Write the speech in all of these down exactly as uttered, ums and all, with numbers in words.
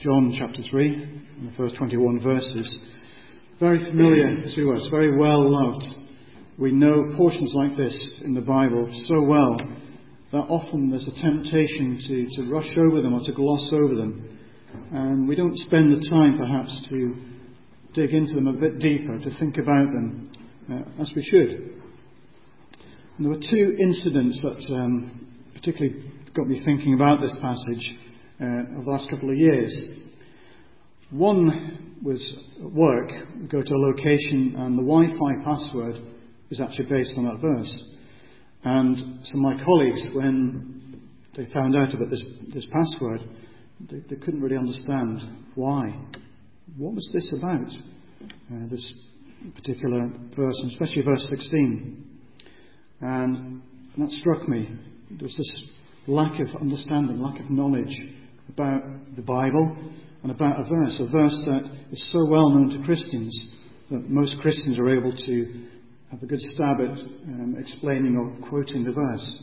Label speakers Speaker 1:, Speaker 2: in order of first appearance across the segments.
Speaker 1: John chapter three, and the first twenty-one verses. Very familiar to us, very well loved. We know portions like this in the Bible so well that often there's a temptation to, to rush over them or to gloss over them. And we don't spend the time perhaps to dig into them a bit deeper, to think about them uh, as we should. And there were two incidents that um, particularly got me thinking about this passage uh, over the last couple of years. One was at work. We go to a location and the Wi-Fi password is actually based on that verse. And some of my colleagues, when they found out about this, this password, they, they couldn't really understand why. What was this about? Uh, this particular verse, and especially verse sixteen. And that struck me. There was this lack of understanding, lack of knowledge about the Bible and about a verse, a verse that is so well known to Christians that most Christians are able to have a good stab at um, explaining or quoting the verse.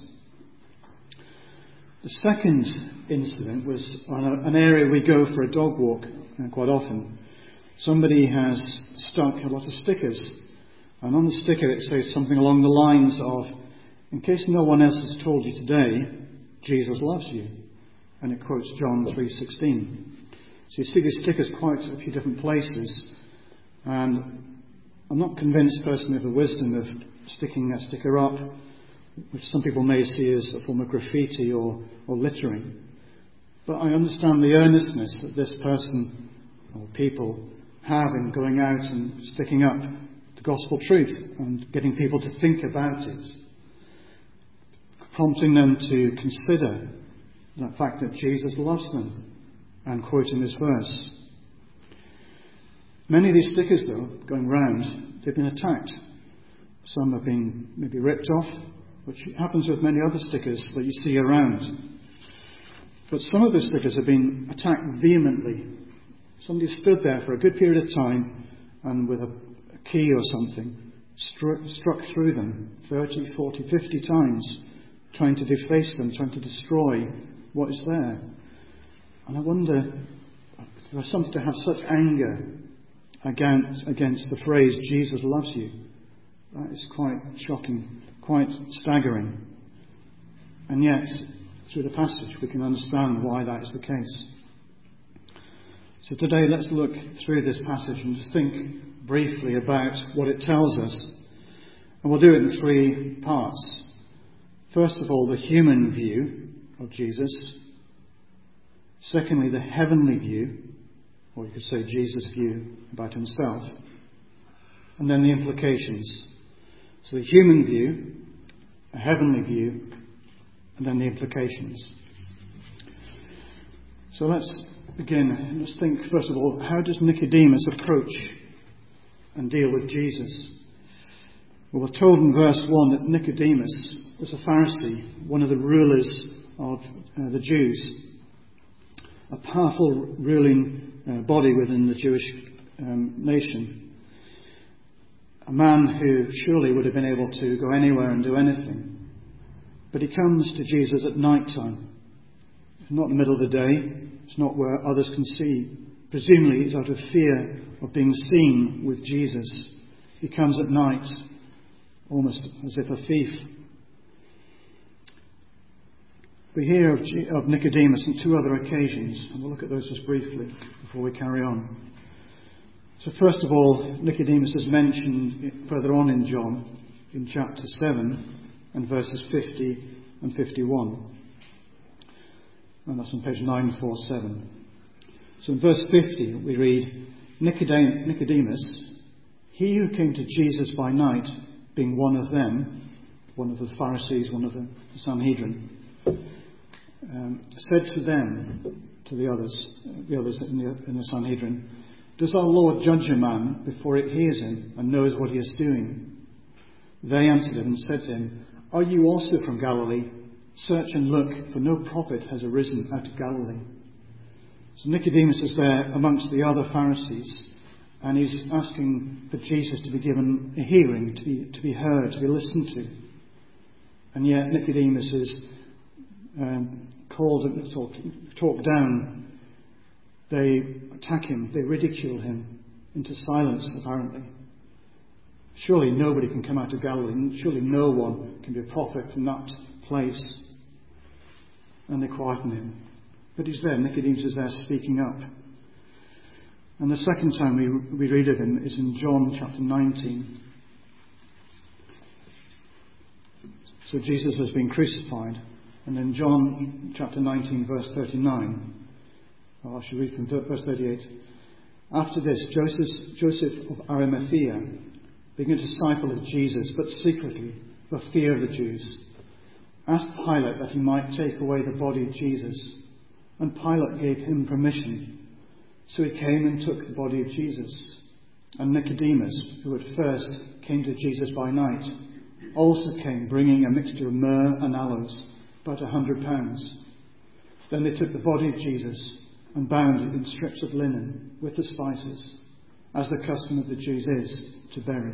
Speaker 1: The second incident was on a, an area we go for a dog walk uh, quite often. Somebody has stuck a lot of stickers, and on the sticker it says something along the lines of, "In case no one else has told you today, Jesus loves you," and it quotes John three sixteen. So you see these stickers quite a few different places, and I'm not convinced personally of the wisdom of sticking a sticker up, which some people may see as a form of graffiti or, or littering. But I understand the earnestness that this person or people have in going out and sticking up the gospel truth and getting people to think about it, prompting them to consider the fact that Jesus loves them and quoting this verse. Many of these stickers, though, going round, they've been attacked. Some have been maybe ripped off, which happens with many other stickers that you see around. But some of the stickers have been attacked vehemently. Somebody stood there for a good period of time and with a, a key or something struck, struck through them thirty, forty, fifty times, trying to deface them, trying to destroy what is there. And I wonder, for something to have such anger against, against the phrase, Jesus loves you, that is quite shocking, quite staggering. And yet, through the passage, we can understand why that is the case. So today, let's look through this passage and just think briefly about what it tells us. And we'll do it in three parts. First of all, the human view of Jesus. Secondly, the heavenly view, or you could say Jesus' view about himself. And then the implications. So the human view, a heavenly view, and then the implications. So let's begin. Let's think, first of all, how does Nicodemus approach and deal with Jesus? Well, we're told in verse one that Nicodemus was a Pharisee, one of the rulers of uh, the Jews, a powerful ruling uh, body within the Jewish um, nation. A man who surely would have been able to go anywhere and do anything. But he comes to Jesus at night time. It's not in the middle of the day. It's not where others can see. Presumably he's out of fear of being seen with Jesus. He comes at night, almost as if a thief. We hear of, G- of Nicodemus on two other occasions, and we'll look at those just briefly before we carry on. So first of all, Nicodemus is mentioned further on in John, in chapter seven, and verses fifty and fifty-one. And that's on page nine forty-seven. So in verse fifty we read, Nicodemus, he who came to Jesus by night, being one of them, one of the Pharisees, one of the Sanhedrin, um, said to them, to the others, the others in the, in the Sanhedrin, does our Lord judge a man before it hears him and knows what he is doing? They answered him and said to him, are you also from Galilee? Search and look, for no prophet has arisen out of Galilee. So Nicodemus is there amongst the other Pharisees, and he's asking for Jesus to be given a hearing, to be, to be heard, to be listened to. And yet Nicodemus is um, called and talked, talked down They attack him, they ridicule him into silence, apparently. Surely nobody can come out of Galilee. Surely no one can be a prophet from that place. And they quieten him. But he's there. Nicodemus is there speaking up. And the second time we, we read of him is in John chapter nineteen. So Jesus has been crucified. And in John chapter nineteen, verse thirty-nine, well, I should read from verse thirty-eight. After this, Joseph, Joseph of Arimathea, being a disciple of Jesus, but secretly, for fear of the Jews, asked Pilate that he might take away the body of Jesus. And Pilate gave him permission. So he came and took the body of Jesus. And Nicodemus, who at first came to Jesus by night, also came, bringing a mixture of myrrh and aloes, about a hundred pounds. Then they took the body of Jesus and bound it in strips of linen with the spices, as the custom of the Jews is to bury.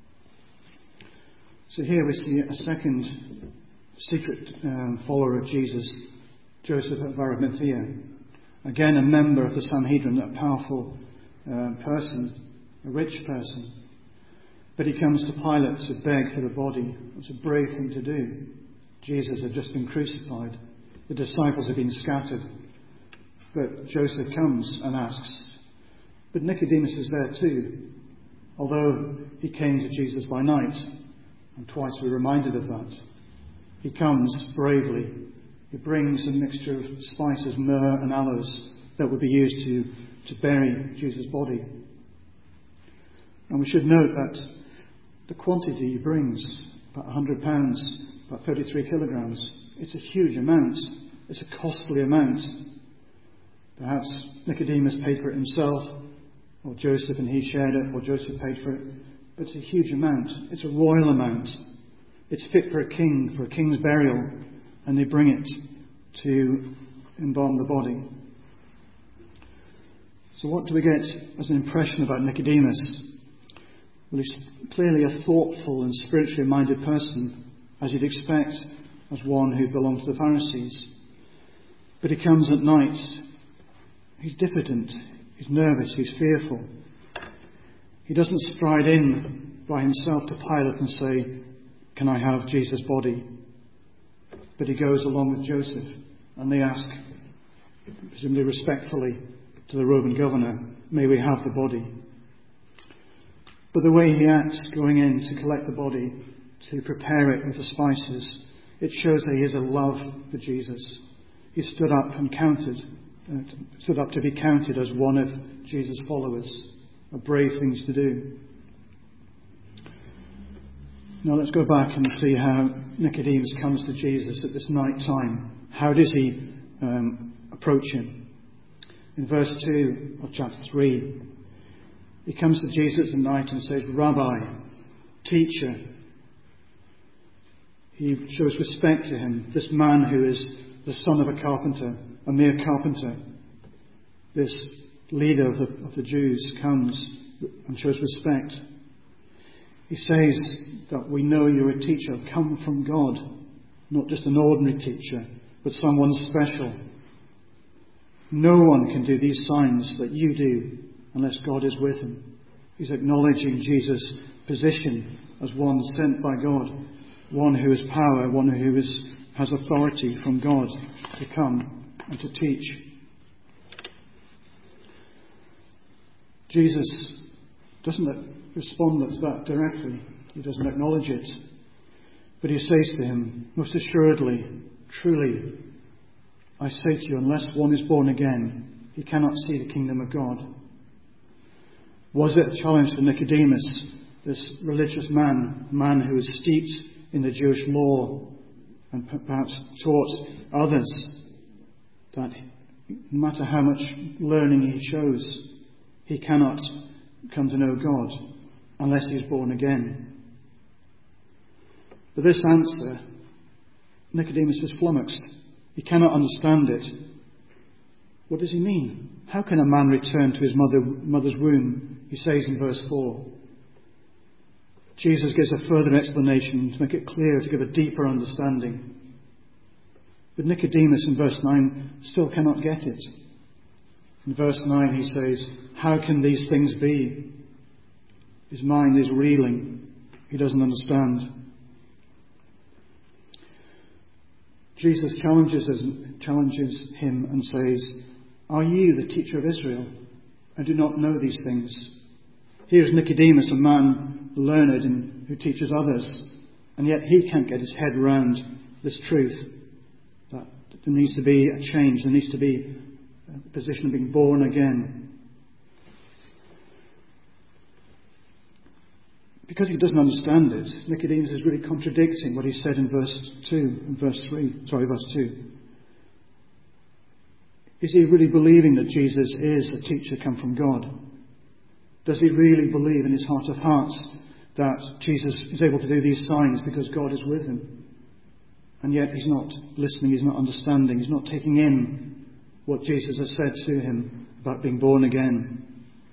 Speaker 1: So here we see a second secret um, follower of Jesus, Joseph of Arimathea. Again, a member of the Sanhedrin, a powerful uh, person, a rich person. But he comes to Pilate to beg for the body. It's a brave thing to do. Jesus had just been crucified. The disciples had been scattered. But Joseph comes and asks. But Nicodemus is there too. Although he came to Jesus by night, and twice we're reminded of that, he comes bravely. He brings a mixture of spices, myrrh and aloes, that would be used to, to bury Jesus' body. And we should note that the quantity he brings, about one hundred pounds, about thirty-three kilograms, it's a huge amount. It's a costly amount. Perhaps Nicodemus paid for it himself, or Joseph and he shared it, or Joseph paid for it. But it's a huge amount. It's a royal amount. It's fit for a king, for a king's burial. And they bring it to embalm the body. So what do we get as an impression about Nicodemus? Well, he's clearly a thoughtful and spiritually minded person, as you'd expect, as one who belongs to the Pharisees. But he comes at night. He's diffident. He's nervous. He's fearful. He doesn't stride in by himself to Pilate and say, "Can I have Jesus' body?" But he goes along with Joseph, and they ask, presumably respectfully, to the Roman governor, "May we have the body?" But the way he acts going in to collect the body, to prepare it with the spices, it shows that he has a love for Jesus. He stood up and counted, uh, stood up to be counted as one of Jesus' followers. A brave thing to do. Now let's go back and see how Nicodemus comes to Jesus at this night time. How does he um, approach him? In verse two of chapter three, he comes to Jesus at night and says, "Rabbi, teacher." He shows respect to him. This man who is the son of a carpenter, a mere carpenter, this leader of the, of the Jews, comes and shows respect. He says that we know you're a teacher come from God, not just an ordinary teacher, but someone special. No one can do these signs that you do unless God is with him. He's acknowledging Jesus' position as one sent by God, one who has power, one who is, has authority from God to come and to teach. Jesus doesn't respond to that directly. He doesn't acknowledge it. But he says to him, "Most assuredly, truly, I say to you, unless one is born again, he cannot see the kingdom of God." Was it a challenge to Nicodemus, this religious man, man who was steeped in the Jewish law and perhaps taught others that no matter how much learning he shows, he cannot come to know God unless he is born again? But this answer, Nicodemus is flummoxed. He cannot understand it. What does he mean? How can a man return to his mother, mother's womb? He says in verse four. Jesus gives a further explanation to make it clear, to give a deeper understanding. But Nicodemus in verse nine still cannot get it. In verse nine he says, how can these things be? His mind is reeling. He doesn't understand. Jesus challenges, us, challenges him and says, are you the teacher of Israel and do not know these things? Here's Nicodemus, a man learned and who teaches others, and yet he can't get his head around this truth that there needs to be a change, there needs to be a position of being born again. Because he doesn't understand it, Nicodemus is really contradicting what he said in verse two and verse three. Sorry, verse two. Is he really believing that Jesus is a teacher come from God? Does he really believe in his heart of hearts that Jesus is able to do these signs because God is with him? And yet he's not listening, he's not understanding, he's not taking in what Jesus has said to him about being born again.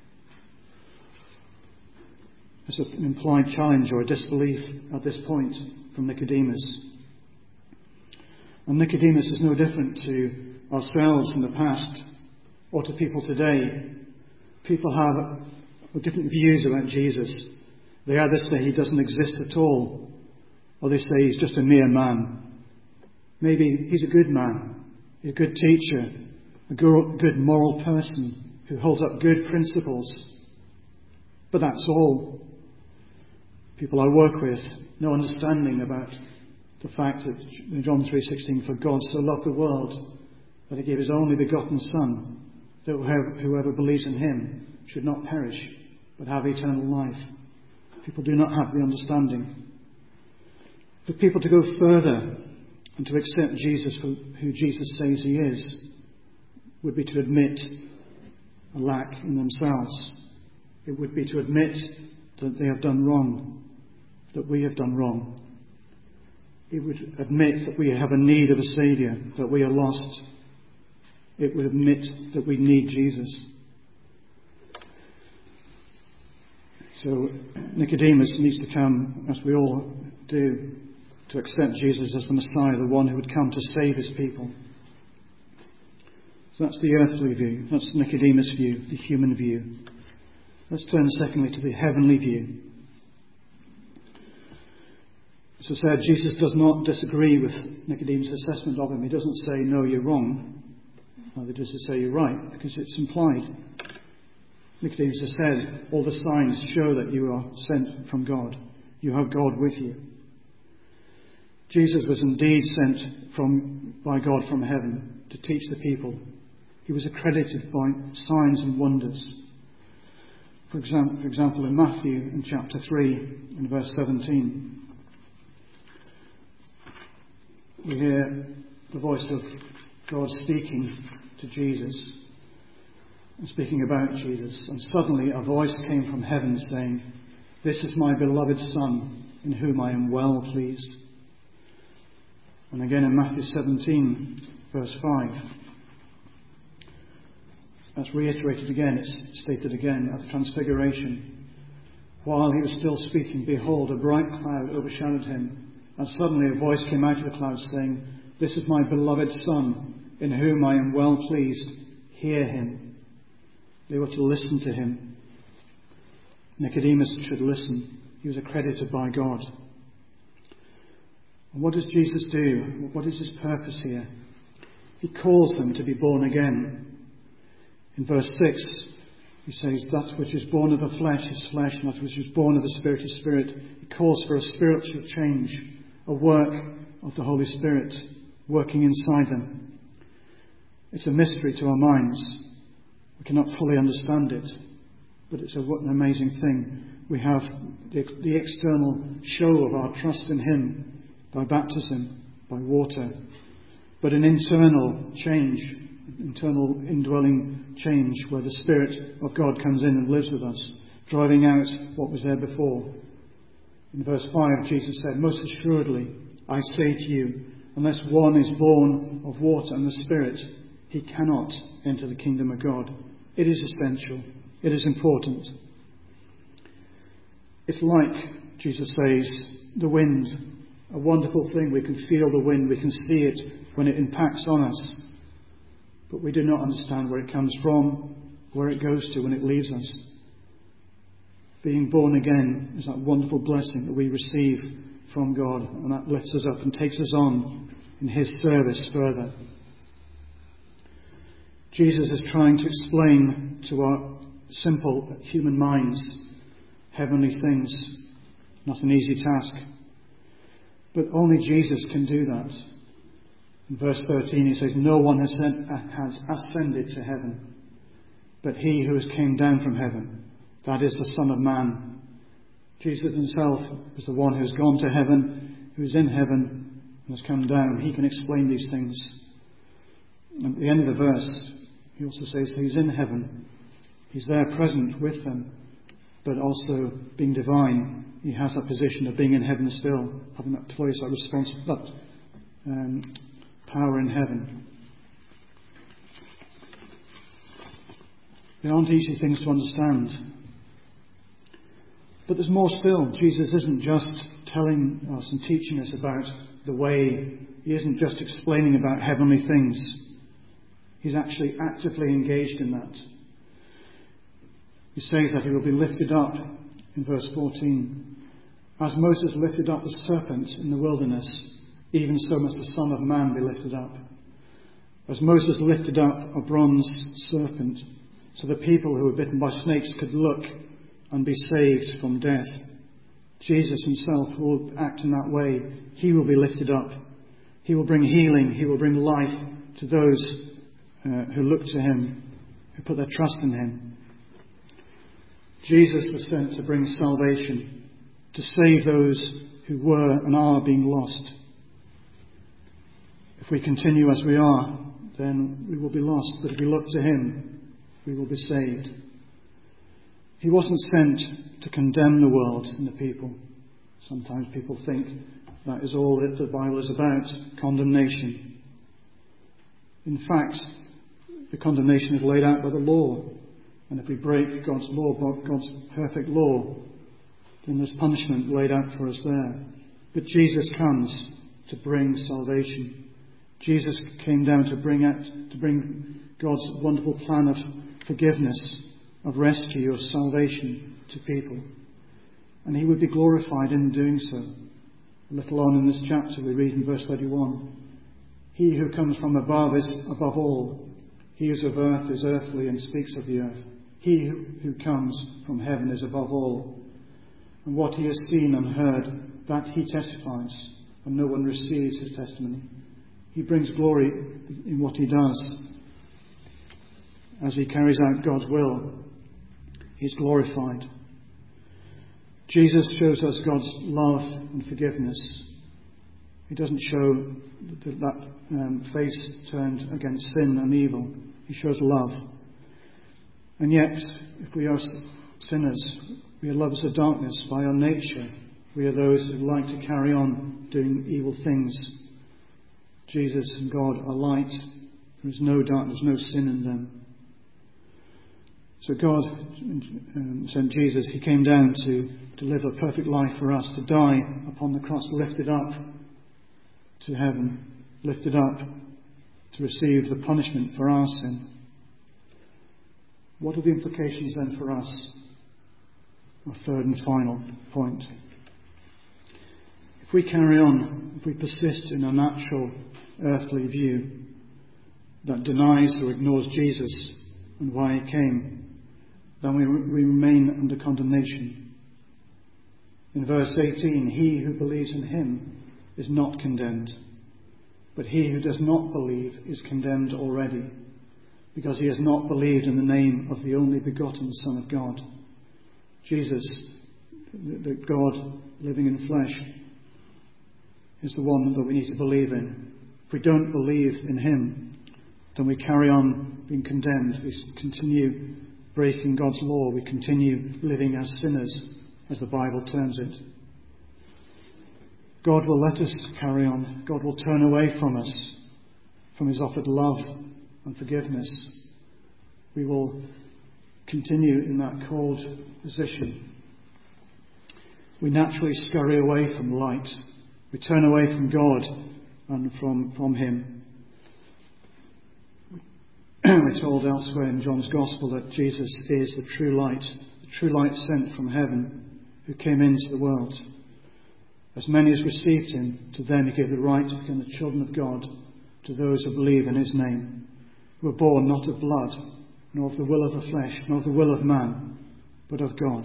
Speaker 1: There's an implied challenge or a disbelief at this point from Nicodemus. And Nicodemus is no different to ourselves in the past or to people today. People have different views about Jesus. They either say he doesn't exist at all, or they say he's just a mere man. Maybe he's a good man, a good teacher, a good moral person who holds up good principles. But that's all. People I work with, no understanding about the fact that in John three sixteen, for God so loved the world that he gave his only begotten Son, that whoever, whoever believes in him should not perish, but have eternal life. People do not have the understanding. For people to go further and to accept Jesus for who Jesus says he is would be to admit a lack in themselves. It would be to admit that they have done wrong, that we have done wrong. It would admit that we have a need of a Saviour, that we are lost. It would admit that we need Jesus. So Nicodemus needs to come, as we all do, to accept Jesus as the Messiah, the one who would come to save his people. So that's the earthly view. That's Nicodemus' view, the human view. Let's turn secondly to the heavenly view. As I said, Jesus does not disagree with Nicodemus' assessment of him. He doesn't say, no, you're wrong. Neither does he say you're right, because it's implied. Nicodemus has said, all the signs show that you are sent from God. You have God with you. Jesus was indeed sent from by God from heaven to teach the people. He was accredited by signs and wonders. For example, for example in Matthew in chapter three, in verse seventeen, we hear the voice of God speaking to Jesus and speaking about Jesus. And suddenly a voice came from heaven saying, this is my beloved Son, in whom I am well pleased. And again in Matthew seventeen, verse five, that's reiterated again, it's stated again at the Transfiguration. While he was still speaking, behold, a bright cloud overshadowed him, and suddenly a voice came out of the cloud saying, this is my beloved Son, in whom I am well pleased. Hear him. They were to listen to him. Nicodemus should listen. He was accredited by God. And what does Jesus do? What is his purpose here? He calls them to be born again. In verse six, he says, that which is born of the flesh is flesh, and that which is born of the Spirit is spirit. He calls for a spiritual change, a work of the Holy Spirit working inside them. It's a mystery to our minds. We cannot fully understand it, but it's a, what an amazing thing. We have the, the external show of our trust in him by baptism, by water, but an internal change, internal indwelling change where the Spirit of God comes in and lives with us, driving out what was there before. In verse five, Jesus said, most assuredly, I say to you, unless one is born of water and the Spirit, he cannot enter the kingdom of God. It is essential. It is important. It's like, Jesus says, the wind. A wonderful thing. We can feel the wind. We can see it when it impacts on us. but we do not understand where it comes from, where it goes to when it leaves us. Being born again is that wonderful blessing that we receive from God, and that lifts us up and takes us on in his service further. Jesus is trying to explain to our simple human minds heavenly things. Not an easy task. But only Jesus can do that. In verse thirteen he says, "No one has, sent, has ascended to heaven, but he who has came down from heaven, that is the Son of Man." Jesus himself is the one who has gone to heaven, who is in heaven, and has come down. He can explain these things. And at the end of the verse, he also says he's in heaven. He's there present with them, but also being divine. He has that position of being in heaven still, having that place, that responsibility, that um, power in heaven. They aren't easy things to understand. But there's more still. Jesus isn't just telling us and teaching us about the way. He isn't just explaining about heavenly things. He's actually actively engaged in that. He says that he will be lifted up in verse fourteen. "As Moses lifted up the serpent in the wilderness, even so must the Son of Man be lifted up." As Moses lifted up a bronze serpent, so the people who were bitten by snakes could look and be saved from death, Jesus himself will act in that way. He will be lifted up. He will bring healing. He will bring life to those uh, who look to him, who put their trust in him. Jesus was sent to bring salvation, to save those who were and are being lost. If we continue as we are, then we will be lost. But if we look to him, we will be saved. He wasn't sent to condemn the world and the people. Sometimes people think that is all that the Bible is about, condemnation. In fact, the condemnation is laid out by the law. And if we break God's law, God's perfect law, then there's punishment laid out for us there. But Jesus comes to bring salvation. Jesus came down to bring out, to bring God's wonderful plan of forgiveness, of rescue, of salvation to people. And he would be glorified in doing so. A little on in this chapter we read in verse thirty-one, "He who comes from above is above all. He who is of earth is earthly and speaks of the earth. He who comes from heaven is above all. And what he has seen and heard, that he testifies, and no one receives his testimony." He brings glory in what he does. As he carries out God's will, he is glorified. Jesus shows us God's love and forgiveness. He doesn't show that, that um, face turned against sin and evil. He shows love. And yet, if we are sinners, we are lovers of darkness by our nature. We are those who like to carry on doing evil things. Jesus and God are light. There is no darkness, no sin in them. So God um, sent Jesus. He came down to, to live a perfect life for us, to die upon the cross, lifted up to heaven, lifted up to receive the punishment for our sin. What are the implications then for us? Our third and final point. If we carry on, if we persist in a natural earthly view that denies or ignores Jesus and why he came, then we, we remain under condemnation. In verse eighteen, "He who believes in him is not condemned, but he who does not believe is condemned already, because he has not believed in the name of the only begotten Son of God." Jesus, the God living in flesh, is the one that we need to believe in. If we don't believe in him, then we carry on being condemned. We continue breaking God's law. We continue living as sinners, as the Bible terms it. God will let us carry on. God will turn away from us, from his offered love and forgiveness. We will continue in that cold position. We naturally scurry away from light. We turn away from God and from, from him. we're told elsewhere in John's Gospel that Jesus is the true light, the true light sent from heaven, who came into the world. As many as received him, to them he gave the right to become the children of God, to those who believe in his name, who were born not of blood, nor of the will of the flesh, nor of the will of man, but of God.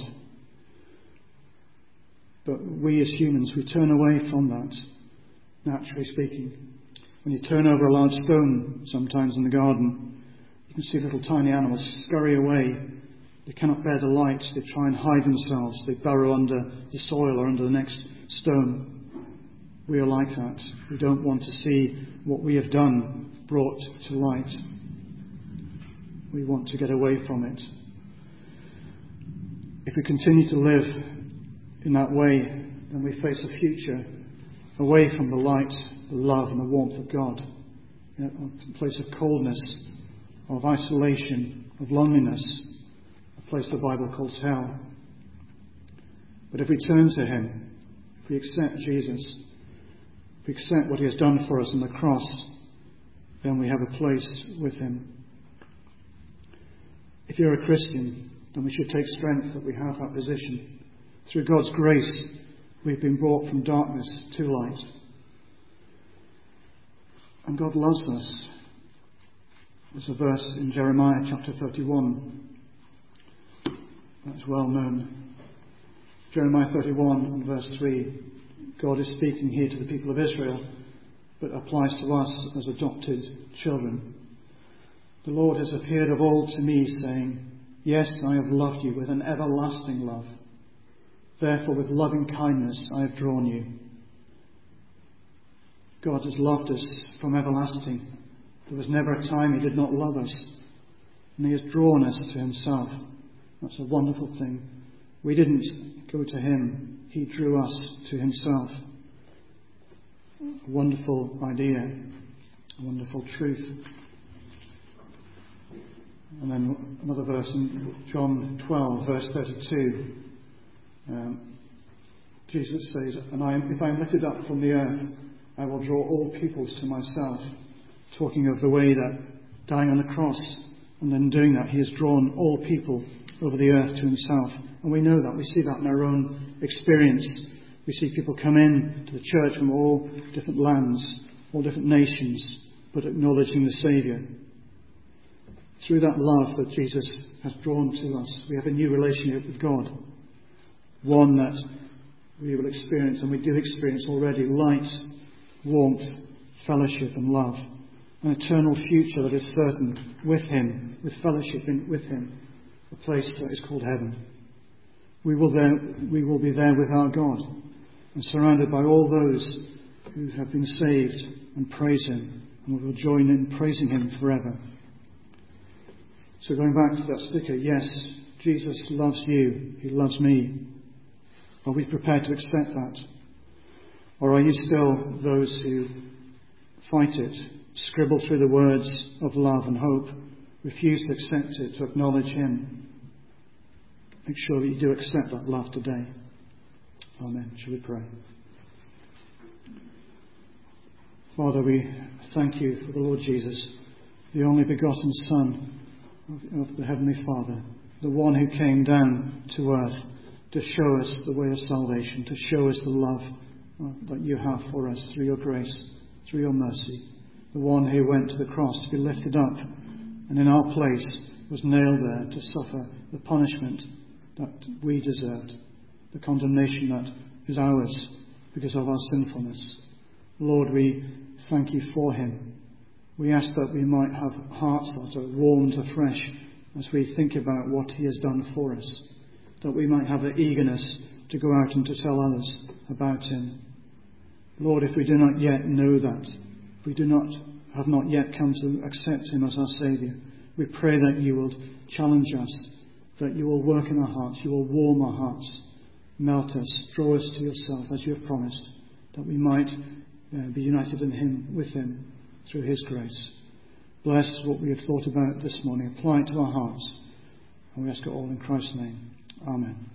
Speaker 1: But we as humans, we turn away from that, naturally speaking. When you turn over a large stone, sometimes in the garden, you can see little tiny animals scurry away. They cannot bear the light. They try and hide themselves. They burrow under the soil or under the next stone. We are like that. We don't want to see what we have done brought to light. We want to get away from it. If we continue to live in that way, then we face a future away from the light, the love and the warmth of God. You know, a place of coldness, of isolation, of loneliness, a place the Bible calls hell. But if we turn to him, if we accept Jesus, if we accept what he has done for us on the cross, then we have a place with him. If you're a Christian, then we should take strength that we have that position. Through God's grace, we've been brought from darkness to light. And God loves us. There's a verse in Jeremiah chapter thirty-one that's well known. Jeremiah thirty-one and verse three. God is speaking here to the people of Israel, but applies to us as adopted children. The Lord has appeared of old to me, saying, yes, I have loved you with an everlasting love. Therefore, with loving kindness I have drawn you. God has loved us from everlasting. There was never a time he did not love us. And he has drawn us to himself. That's a wonderful thing. We didn't go to him. He drew us to himself. A wonderful idea. A wonderful truth. And then another verse in John twelve, verse thirty-two. Um, Jesus says, and I am, if I am lifted up from the earth, I will draw all peoples to myself. Talking of the way that dying on the cross and then doing that, he has drawn all people over the earth to himself. And we know that. We see that in our own experience. We see people come in to the church from all different lands, all different nations, but acknowledging the Saviour. Through that love that Jesus has drawn to us, we have a new relationship with God. One that we will experience, and we do experience already, light, warmth, fellowship and love. An eternal future that is certain with him, with fellowship in, with him. A place that is called heaven. We will, there, we will be there with our God and surrounded by all those who have been saved and praise him. And we will join in praising him forever. So going back to that sticker, yes, Jesus loves you. He loves me. Are we prepared to accept that? Or are you still those who fight it, scribble through the words of love and hope, refuse to accept it, to acknowledge him? Make sure that you do accept that love today. Amen. Shall we pray? Father, we thank you for the Lord Jesus, the only begotten Son of, of the Heavenly Father, the one who came down to earth to show us the way of salvation, to show us the love uh, that you have for us through your grace, through your mercy. The one who went to the cross to be lifted up and in our place was nailed there to suffer the punishment that we deserved, the condemnation that is ours because of our sinfulness. Lord, we thank you for him. We ask that we might have hearts that are warmed afresh as we think about what he has done for us, that we might have the eagerness to go out and to tell others about him. Lord, if we do not yet know that, if we do not have not yet come to accept him as our Saviour, we pray that you will challenge us, that you will work in our hearts, you will warm our hearts, melt us, draw us to yourself as you have promised, that we might uh, be united in him, with him, through his grace. Bless what we have thought about this morning. Apply it to our hearts. And we ask it all in Christ's name. Amen.